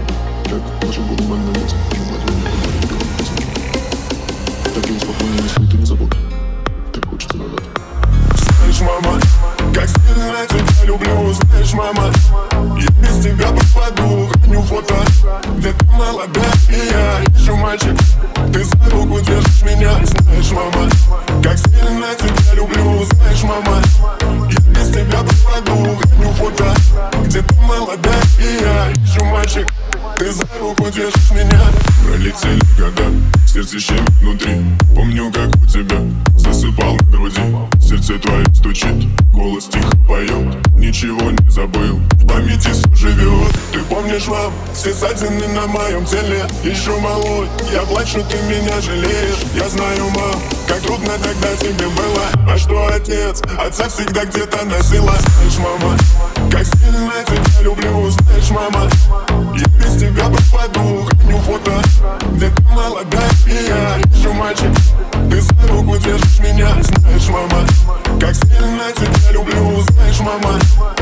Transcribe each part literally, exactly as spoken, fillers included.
Так наши годы больниц, желательно не говорить. Такие спокойные мысли ты не забудь. Так хочется назад. Знаешь, мама, как сильно я тебя люблю. Знаешь, мама, я без тебя пропаду. Храню фото, где ты молодая и я еще мальчик. Ты за руку держишь меня. Знаешь, мама, как сильно я тебя люблю. Знаешь, мама, я без тебя пропаду. Храню фото, где ты молодая и я еще мальчик. Ты за руку держишь меня. Пролетели года, сердце щемит внутри. Помню, как у тебя засыпал на груди. Сердце твое стучит, голос тихо поет. Ничего не забыл, в памяти все живет. Ты помнишь, мам, все ссадины на моем теле? Еще малой, я плачу, ты меня жалеешь. Я знаю, мам, как трудно тогда тебе было. А что отец? Отца всегда где-то носила. Знаешь, мама, как сильно я тебя люблю. Знаешь, мама, я без тебя пропаду. Храню фото, где ты молодая и я еще мальчик. Ты за руку держишь меня. Знаешь, мама, как сильно я тебя люблю. Знаешь, мама,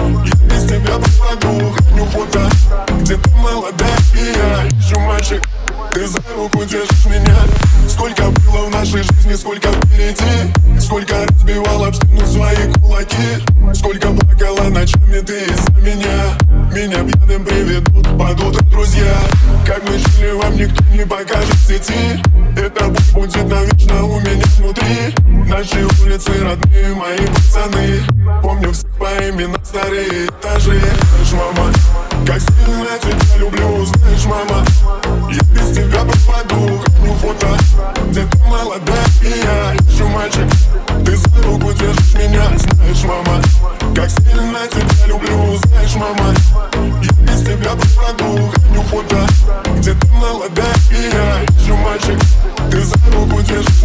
я без тебя пропаду. Храню фото, где ты молодая и я еще мальчик. Ты за руку держишь меня. Сколько было в нашей жизни, сколько впереди. Сколько разбивал об стену свои кулаки. Сколько плакала ночами ты из-за меня. Меня пьяным приведут под утро друзья. Как мы жили, вам никто не покажет в сети. Это будет навечно у меня внутри. Наши улицы родные, мои пацаны. Помню всех по именам, старые этажи. Знаешь, мама, как сильно я тебя люблю. Знаешь, мама, я без тебя пропаду. Храню фото, где ты молодая и я еще мальчик. Ты за руку держишь меня. Знаешь, мама, как сильно я тебя люблю. Знаешь, мама, я без тебя пропаду. Храню фото, где ты молодая и я еще мальчик. Ты за руку держишь